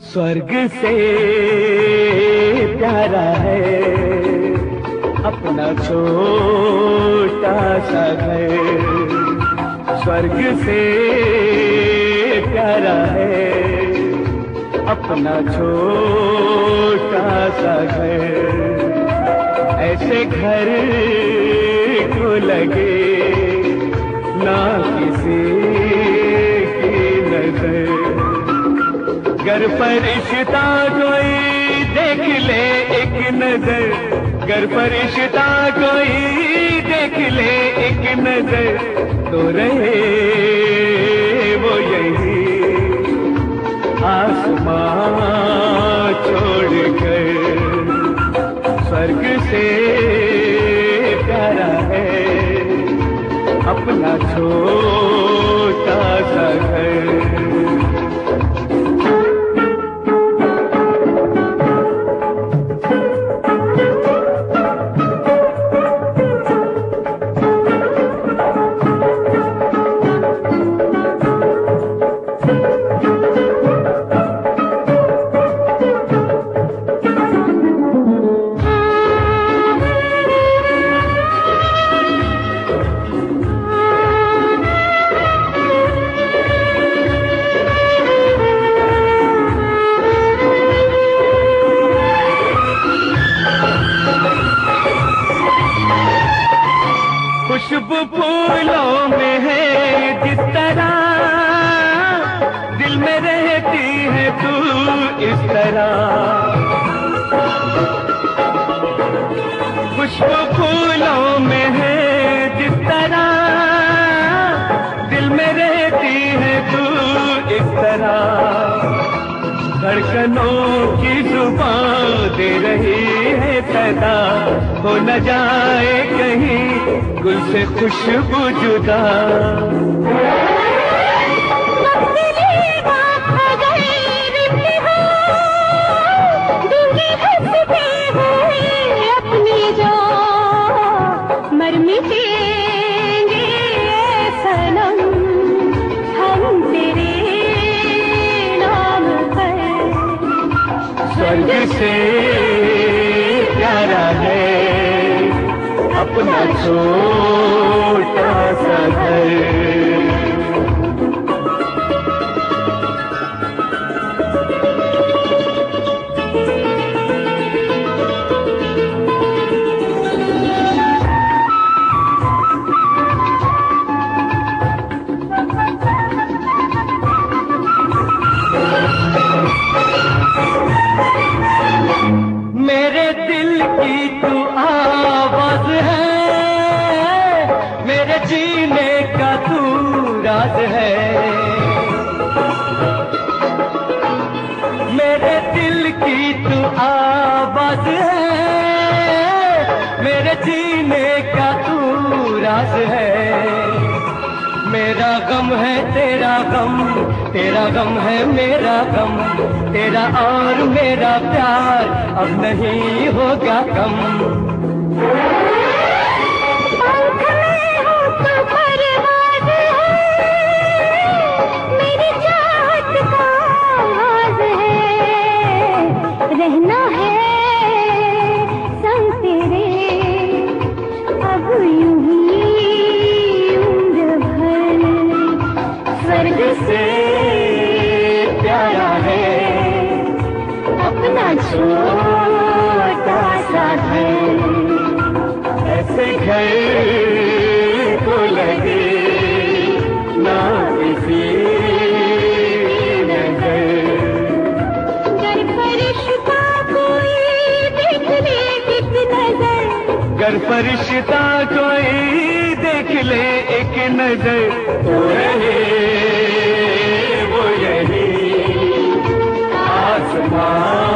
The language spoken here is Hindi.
स्वर्ग से प्यारा है अपना छोटा सा घर। स्वर्ग से प्यारा है अपना छोटा सा घर। ऐसे घर को लगे ना किसी की नजर। घर पर रिश्ता कोई देख ले एक नजर। घर पर रिश्ता कोई देख ले एक नजर तो रहे वो यही आसमां छोड़कर। स्वर्ग से प्यारा है अपना छोटा सा घर। खुशबू फूलों में है जिस तरह दिल में रहती है तू इस तरह। खुशबू फूलों में है जिस तरह दिल में रहती है तू इस तरह। धड़कनों की जुबान दे रही है सदा हो न जाए कहीं गुल से खुशबू जुदा। स्वर्ग से प्यारा है अपना छोटा सा घर। मेरे दिल की तू आवाज है, मेरे जीने का तू राज है। मेरे दिल की तू आवाज है, मेरे जीने का तू राज है। मेरा गम है तेरा गम, तेरा गम है मेरा गम। तेरा और मेरा प्यार अब नहीं होगा कम। मेरी चाहत का आवाज है, रहना है संग तेरे अब यूं ही उम्र भर। स्वर्ग से प्यारा है अपना छोटा सा घर। ऐसे घर को लगे ना किसी नजर। घर पर रिश्ता कोई देख ले एक नजर। घर पर रिश्ता कोई देख ले एक नजर तो रहे वो यही आसमां